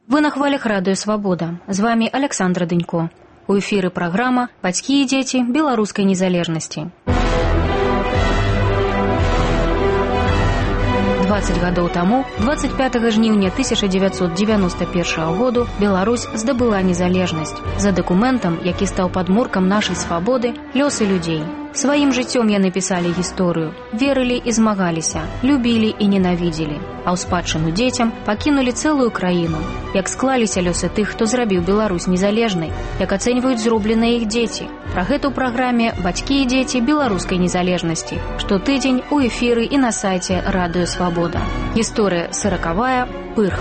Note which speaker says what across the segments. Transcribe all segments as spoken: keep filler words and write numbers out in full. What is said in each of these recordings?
Speaker 1: Вы на хвалях радыё «Свабода». З вами Александра Дынько. У эфіры праграма «Бацькі і дзеці беларускай незалежнасці». дваццаць гадоў таму, дваццаць пятага жніўня тысяча дзевяцьсот дзевяноста першага году, Беларусь здабыла незалежнасць. За дакументам, які стаў падмуркам нашай свабоды, лёсы людзей. Сваім жыццём яны пісалі гісторыю, верылі і змагаліся, любілі і ненавідзелі, а ў спадчыну дзецям пакінулі цэлую краіну. Як склаліся лёсы тых, хто зрабіў Беларусь незалежнай, як ацэньваюць зробленыя іх дзеці. Пра гэта ў праграме «Бацькі і дзеці беларускай незалежнасці», штотыдзень у эфіры і на сайце радыё «Свабода». Гісторыя сорокавая, Пырх.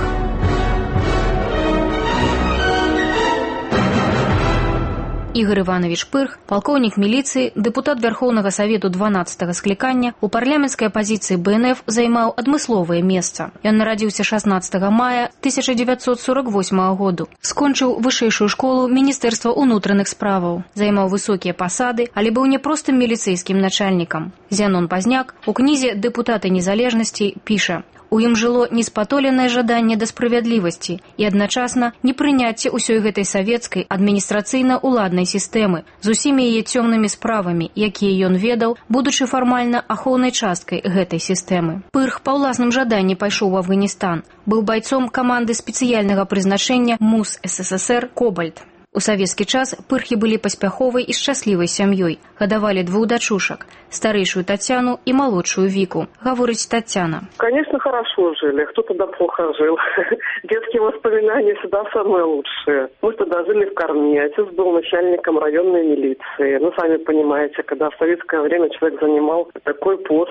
Speaker 1: Ігор Іванович Пырх, палкоўнік міліцыі, дэпутат Вярхоўнага Савету дванаццатага склікання, у парламенцкай апазіцыі бэ эн эф займаў адмысловае месца. Ён нарадзіўся шаснаццатага мая тысяча дзевяцьсот сорок восьмага году. Скончыў вышэйшую школу Міністэрства ўнутраных справаў. Займаў высокія пасады, але быў не простым міліцэйскім начальнікам. Зянон Пазняк у кнізе «Дэпутаты незалежнасці» піша: у ім жыло неспатоленае жаданне да справядлівасці і адначасна непрыняцце ўсёй гэтай савецкай адміністрацыйна-уладнай сістэмы з усімі яе цёмнымі справамі, якія ён ведаў, будучы фармальна ахоўнай часткай гэтай сістэмы. Пырх па ўласным жаданні пайшоў у Афганістан, быў байцом каманды спецыяльнага прызначэння МУС эс эс эс эр «Кобальт». У савецкі час пырхі былі паспяховай і шчаслівай сям'ёй, гадавалі двух дачушак, старэйшую Татьяну и молодшую Вику. Говорит Татьяна.
Speaker 2: Конечно, хорошо жили, кто тогда плохо жил. Детские воспоминания всегда самые лучшие. Мы тогда жили в Корне, отец был начальником районной милиции. Ну, сами понимаете, когда в советское время человек занимал такой пост,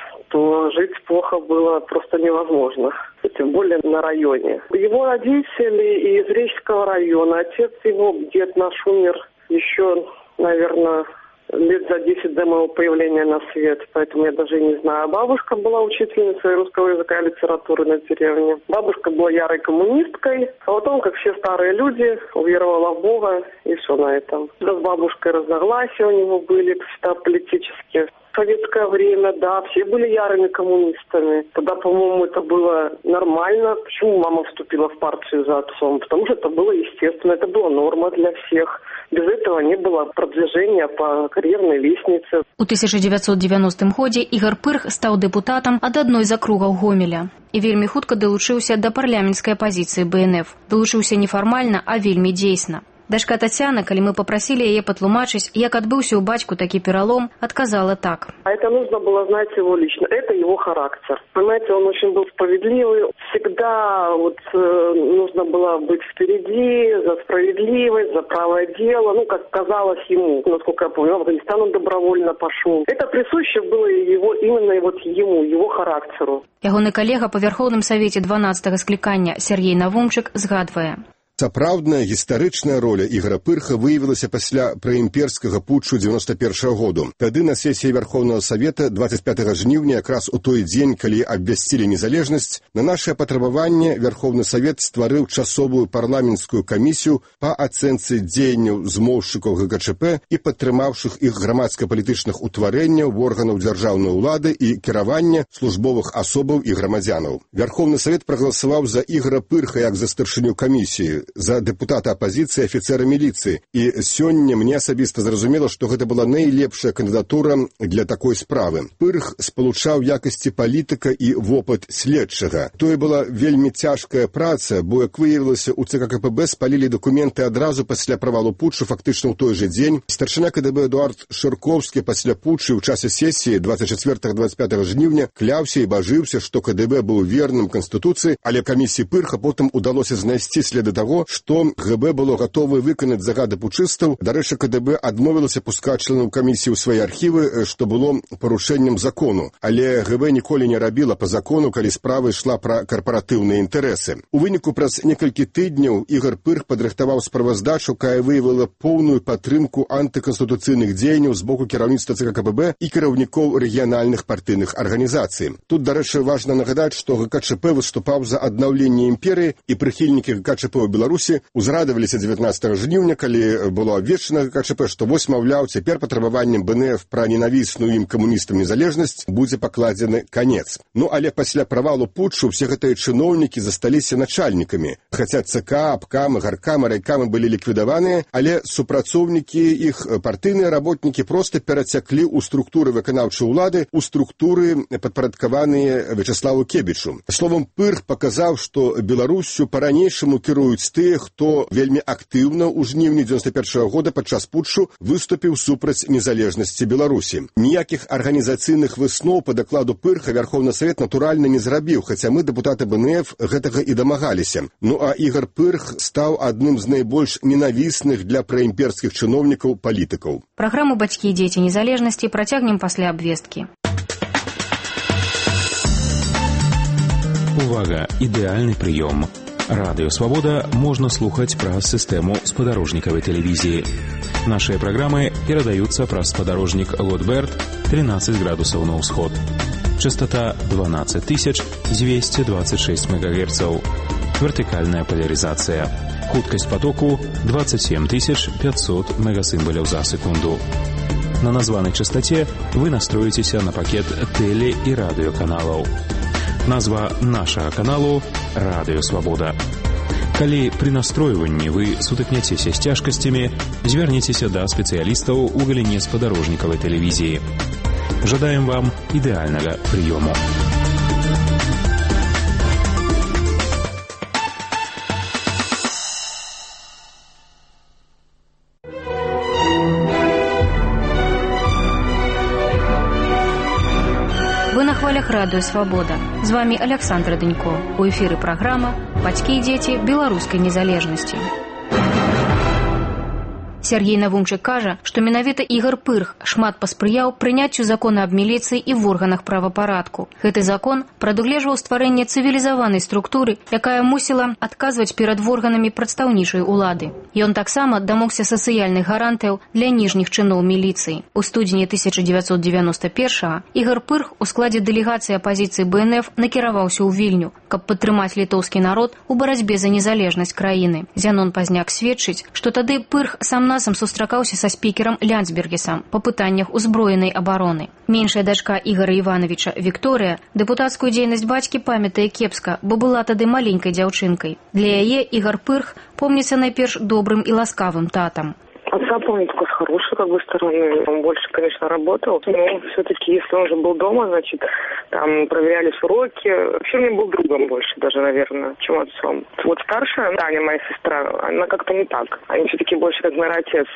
Speaker 2: то жить плохо было просто невозможно, тем более на районе. Его родители из Речского района, отец его, дед наш, умер еще, наверное, лет за десять до моего появления на свет, поэтому я даже не знаю. А бабушка была учительницей русского языка и литературы на деревне. Бабушка была ярой коммунисткой, а потом, как все старые люди, уверовала в Бога, и все на этом. Да, с бабушкой разногласия у него были, всегда политические. В советское время, да, все были ярыми коммунистами. Тогда, по-моему, это было нормально. Почему мама вступила в партию за отцом? Потому что это было естественно, это была норма для всех. Без этого не было продвижения по кар'ернай лестнице.
Speaker 1: У тысяча девятьсот девяностым годзе Ігор Пырх стаў дэпутатам ад адной з акругаў Гомеля і вельмі хутка далучыўся да парламенцкай апазіцыі бэ эн эф. Далучыўся нефармальна, а вельмі дзейсна. Дачка Татьяна, калі мы попросили яе патлумачыць, як адбыўся ў бацьку такі пералом, отказала так.
Speaker 2: А это нужно было знать его лично. Это его характер. Понимаете, он очень был справедливый. Всегда вот э, нужно было быть впереди, за справедливость, за правое дело. Ну, как казалось ему, насколько я помню, в Афганистан он добровольно пошел. Это присуще было его, именно вот ему, его характеру.
Speaker 1: Ягоны калега па Вярхоўным Савеце дванаццатага склікання Сергей Навумчык згадвае.
Speaker 3: Сапраўдная гістарычная роля Ігора Пырха выявілася пасля праімперскага путчу дзевяноста першага году. Тады на сесіі Вярхоўнага Савета дваццаць пятага жніўня, якраз у той дзень, калі абвясцілі незалежнасць, на нашае патрабаванне Вярхоўны Савет стварыў часовую парламенцкую камісію па ацэнцы дзеянняў змоўшчыкаў гэ ка чэ пэ і падтрымаўшых іх грамадска-палітычных утварэнняў, органаў дзяржаўнай улады і кіравання службовых асобаў і грамадзянаў. Вярхоўны Савет прагаласаваў за Ігора Пырха як за старшыню камісіі, за дэпутата апазіцыі, афіцера міліцыі. І сёння мне асабіста зразумела, што гэта была найлепшая кандыдатура для такой справы. Пырх спалучаў якасці палітыка і вопыт следчага. Тое была вельмі цяжкая праца, бо, як выявілася, у цэ ка ка пэ бэ спалілі дакументы адразу пасля правалу путчу, фактычна ў той жа дзень. Старшына ка дэ бэ Эдуард Шыркоўскі пасля путчы ў часе сесіі дваццаць чацвёртага дваццаць пятага жніўня кляўся і бажыўся, што ка дэ бэ быў верным канстытуцыі, але камісіі Пырха потым удалося знайсці следы таго, што гэ бэ было гатовы выканаць загады путчыстаў. Дарэчы, ка дэ бэ адмовілася пускаць членаў камісіі ў свае архівы, што было парушэннем закону. Але гэ бэ ніколі не рабіла па закону, калі справа ішла пра карпаратыўныя інтарэсы. У выніку праз некалькі тыдняў Ігор Пырх падрыхтаваў справаздачу, якая выявіла поўную падтрымку антыканстытуцыйных дзеянняў з боку кіраўніцтва цэ ка ка пэ бэ і кіраўнікоў рэгіянальных партыйных арганізацый. Тут, дарэчы, важна нагадаць, што гэ ка чэ пэ выступаў за аднаўленне імперыі, і прыхільнікі гэ ка чэ пэ ў Беларусі Беларусі узрадаваліся дзевятнаццатага жніўня, калі было абвешчана КЧП, што вось, маўляў, цяпер патрабаваннем БНФ пра ненавісную ім камуністам незалежнасць будзе пакладзены канец. Ну, але пасля правалу путчу ўсе гэтыя чыноўнікі засталіся начальнікамі. Хаця ЦК, абкамы, гаркамы, райкамы былі ліквідаваныя, але супрацоўнікі іх, партыйныя работнікі проста перацяклі ў структуры выканаўчай улады, у структуры падпарадкаваныя Вячеславу Кебічу. Словам, Пырх паказаў, што Беларуссю па-ранейшаму кіруюць тыя, хто вельмі актыўна ў жніўні дзевяносто першага года падчас путчу выступіў супраць незалежнасці Беларусі. Ніякіх арганізацыйных высноў па дакладу Пырха Вярхоўны Савет натуральна не зрабіў, хаця мы, дэпутаты БНФ, гэтага і дамагаліся. Ну а Ігор Пырх стаў адным з найбольш ненавісных для праімперскіх чыноўнікаў палітыкаў.
Speaker 1: Праграму «Бацькі і дзеці незалежнасці» працягнем пасля абвесткі.
Speaker 4: Увага! Ідэальны прыём. Радыё «Свабода» можна слухаць праз сістэму спадарожнікавай тэлевізіі. Нашыя праграмы перадаюцца праз спадарожнік Лотберт тринадцать градусаў на ўсход. Частота дванадцать тысяч двести двадцать шесть мегагерцаў. Вертыкальная поляризация. Хуткасць потоку двадцать семь тысяч пятьсот мегасимволяў за секунду. На названай частоте вы настроіцеся на пакет теле- і радыёканалаў. Назва нашага каналу «Радыё Свабода». Калі пры настройванні вы сутыкняцеся з цяжкасцямі, звярніцеся да спецыялістаў у галіне спадарожнікавай тэлевізіі. Жадаем вам ідэальнага прыёму.
Speaker 1: Вы на хвалях радыё «Свабода». З вами Александра Дынько. У эфіры праграма «Бацькі і дзеці беларускай незалежнасці». Сергей Навумчык кажа, што менавіта Ігор Пырх шмат паспрыяў прыняццю закона аб міліцыі і в органах правапарадку. Гэты закон прадугледжваў стварэнне цывілізаванай структуры, якая мусіла адказваць перад органамі прадстаўнічай улады. Ён таксама дамогся сацыяльных гарантыяў для ніжніх чыноў міліцыі. У студзені тысяча дзевяцьсот дзевяноста першага Ігор Пырх у складзе дэлегацыі апазіцыі БНФ накіраваўся ў Вільню, каб падтрымаць літоўскі народ у барацьбе за незалежнасць краіны. Зянон Пазняк сведчыць, што тады Пырх сам на часам сустракаўся са спікерам Ляндсбергесам па пытаннях узброенай абароны. Меншая дачка Ігора Івановича Вікторыя дэпутацкую дзейнасць бацькі памятае кепска, бо была тады маленькай дзяўчынкай. Для яе Ігор Пырх помніцца найперш добрым і ласкавым татам.
Speaker 2: Отца помню только с хорошей как бы стороны. Он больше, конечно, работал. Но все-таки, если он уже был дома, значит, там проверялись уроки. Вообще мне был другом больше даже, наверное, чем отцом. Вот старшая, Таня, моя сестра, она как-то не так. Они все-таки больше как, наверное, отец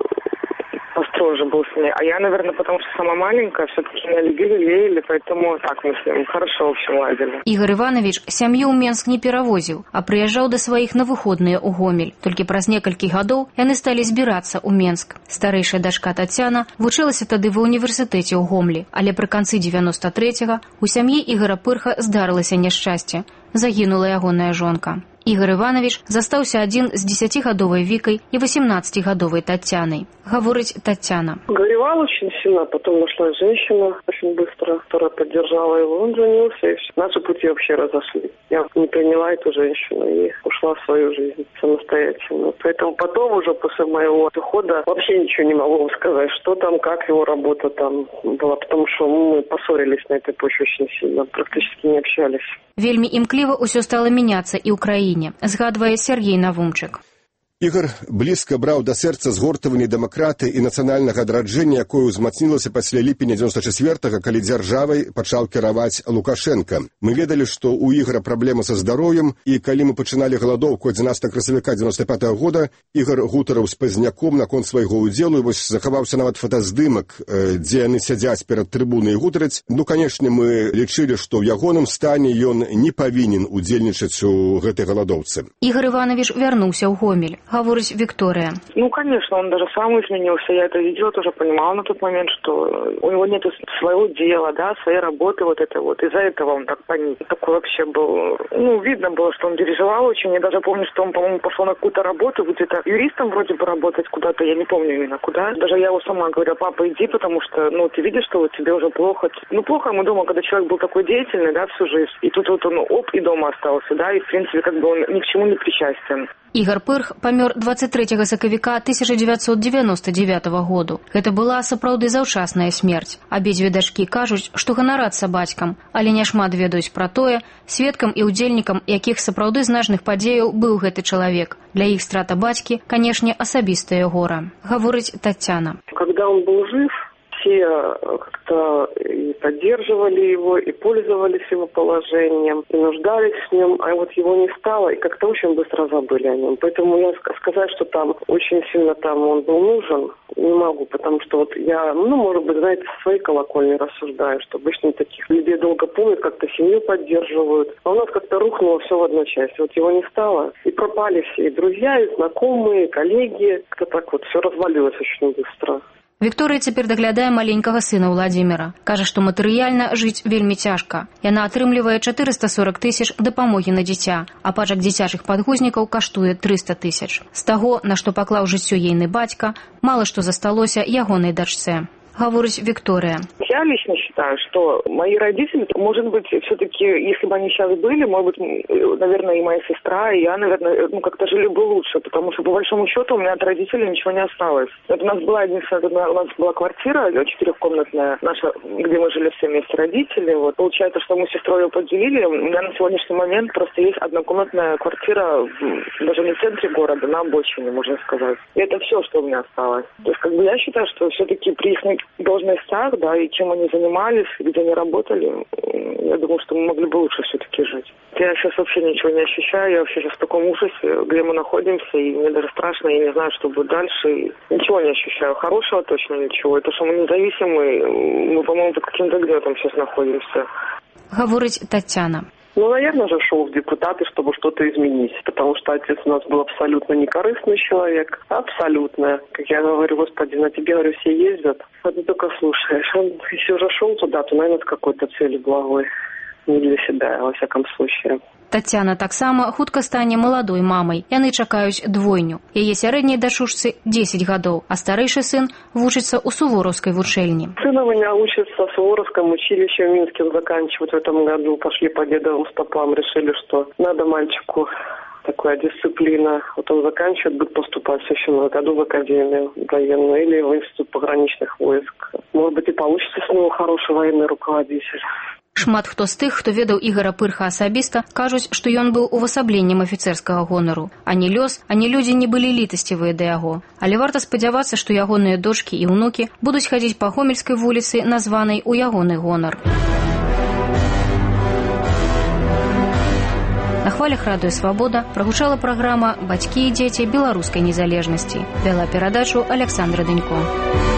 Speaker 2: построже был с ней. А я, наверное, потому что сама маленькая, все-таки меня любили, леяли, поэтому так мы с ним хорошо, в общем, ладили.
Speaker 1: Ігор Іванович сям'ю ў Менск не перавозіў, а прыязджаў да сваіх на выходныя ў Гомель. Толькі праз некалькі гадоў яны сталі збірацца ў Менск. Старэйшая дачка Тацяна вучылася тады ва ўніверсітэце ў Гомлі, але пры канцы дзевяноста трэцяга у сям'і Ігора Пырха здарылася няшчасце. Загінула ягоная жонка. Ігор Іванович застаўся адзін з дзесяцігадовай Вікай і восемнадцатигадовой Татьяной. Говорить Татьяна.
Speaker 2: Горевал очень сильно, потом нашла женщина очень быстро, которая поддержала его. Он женился, и все. Наши пути вообще разошлись. Я не приняла эту женщину и ушла в свою жизнь самостоятельно. Поэтому потом уже после моего ухода вообще ничего не могу вам сказать, что там, как его работа там была, потому что мы поссорились на этой почве очень сильно, практически не общались.
Speaker 1: Вельмі імкліва ўсё стала мяняцца і ў краіне, згадвае Сергей Навумчык.
Speaker 3: Ігор блізка браў да сэрца згортаванне дэмакраты і нацыянальнага адраджэння, якое ўзмацнілася пасля ліпеня дзевяноста чацвёртага, калі дзяржавай пачаў кіраваць Лукашенка. Мы ведалі, што ў Ігора праблема са здароўем, і калі мы пачыналі галадоўку адзінаццатага красавіка дзевяноста пятага года, Ігор гутараў з Пазняком наконт свайго ўдзелу, і вось захаваўся нават фотаздымак, дзе яны сядзяць перад трыбунай і гутараць. Ну, канешне, мы лічылі, што ў ягоным стане ён не павінен удзельнічаць у гэтай галадоўцы.
Speaker 1: Ігор Іванович вярнуўся ў Гомель. Говорить Виктория.
Speaker 2: Ну, конечно, он даже сам изменился. Я это видела, тоже понимала на тот момент, что у него нет своего дела, да, своей работы вот это вот. Из-за этого он так паник. Такой вообще был... Ну, видно было, что он переживал очень. Я даже помню, что он, по-моему, пошел на какую-то работу, где-то юристом вроде бы работать куда-то. Я не помню именно куда. Даже я его сама говорю: папа, иди, потому что, ну, ты видишь, что вот тебе уже плохо. Ну, плохо ему дома, когда человек был такой деятельный, да, всю жизнь. И тут вот он, оп, и дома остался, да, и, в принципе, как бы он ни к чему не причастен.
Speaker 1: Ігар Пырх памёр дваццаць трэцяга сакавіка тысяча дзевяцьсот дзевяноста дзевятага году. Гэта была сапраўды заўчасная смерць. Абедзве дачкі кажуць, што ганарацца бацькам, але няшмат ведаюць пра тое, сведкам і ўдзельнікам якіх сапраўды значных падзеяў быў гэты чалавек. Для іх страта бацькі, канешне, асабістае гора. Гаворыць Татьяна.
Speaker 2: Когда он был жив, все как-то и поддерживали его, и пользовались его положением, и нуждались в нем, а вот его не стало, и как-то очень быстро забыли о нем. Поэтому я сказать, что там очень сильно там он был нужен, не могу, потому что вот я, ну, может быть, знаете, со своей колокольни рассуждаю, что обычно таких людей долго помнят, как-то семью поддерживают, а у нас как-то рухнуло все в одночасье. Вот его не стало, и пропали все, и друзья, и знакомые, и коллеги, как-то так вот все развалилось очень быстро.
Speaker 1: Вікторыя цяпер даглядае маленькага сына Владзіміра. Кажа, што матэрыяльна жыць вельмі цяжка. Яна атрымлівае чатырыста сорак тысяч дапамогі на дзіця, а пачак дзіцячых падгузнікаў каштуе трыста тысяч. З таго, на што паклаў жыццё ейны бацька, мала што засталося ягонай дачцэ. Говорит Виктория.
Speaker 5: Я лично считаю, что мои родители, может быть, все-таки, если бы они сейчас были, может быть, наверное, и моя сестра, и я, наверное, ну, как-то жили бы лучше, потому что, по большому счету, у меня от родителей ничего не осталось. Это у нас была единственная, у нас была квартира четырехкомнатная, наша, где мы жили все вместе родители. Вот. Получается, что мы с сестрой ее поделили. У меня на сегодняшний момент просто есть однокомнатная квартира, даже не в центре города, на обочине, можно сказать. И это все, что у меня осталось. То есть, как бы, я считаю, что все-таки при их должностях, да, и чем они занимались, где они работали, я думаю, что мы могли бы лучше все-таки жить. Я сейчас вообще ничего не ощущаю, я вообще сейчас в таком ужасе, где мы находимся, и мне даже страшно, я не знаю, что будет дальше. И ничего не ощущаю, хорошего точно ничего. Это что мы независимые, мы, по-моему, под каким-то гнетом сейчас находимся.
Speaker 1: Говорит Татьяна.
Speaker 2: Ну, наверное же, шел в депутаты, чтобы что-то изменить, потому что отец у нас был абсолютно некорыстный человек, абсолютно. Как я говорю, господи, на тебе, говорю, все ездят, а ты только слушаешь. Он, если уже шел туда, то, наверное, с какой-то целью благой, не для себя, во всяком случае.
Speaker 1: Тацяна таксама хутка стане маладой мамай. Яны чакаюць двойню. Яе сярэдняй дачушцы дзесяць гадоў, а старэйшы сын вучыцца ў сувораўскай вучэльні.
Speaker 2: Сын у меня учится в Суворовском училище в Минске, заканчивать в этом году. Пошли по дедовым стопам, решили, что надо мальчику такая дисциплина. Вот он заканчивает, будет поступать в следующем году в академию военную или в институт пограничных войск. Может быть, и получится с него хороший военный руководитель.
Speaker 1: Шмат хто з тых, хто ведаў Ігара Пырха асабіста, кажуць, што ён быў увасабленнем афіцэрскага гонару. Ані лёс, ані людзі не былі літасцівыя да яго. Але варта спадзявацца, што ягоныя дочкі і ўнукі будуць хадзіць па Гомельскай вуліцы, названай у ягоны гонар. На хвалях радыё «Свабода» прагучала праграма «Бацькі і дзеці беларускай незалежнасці». Вяла перадачу Аляксандра Дынько.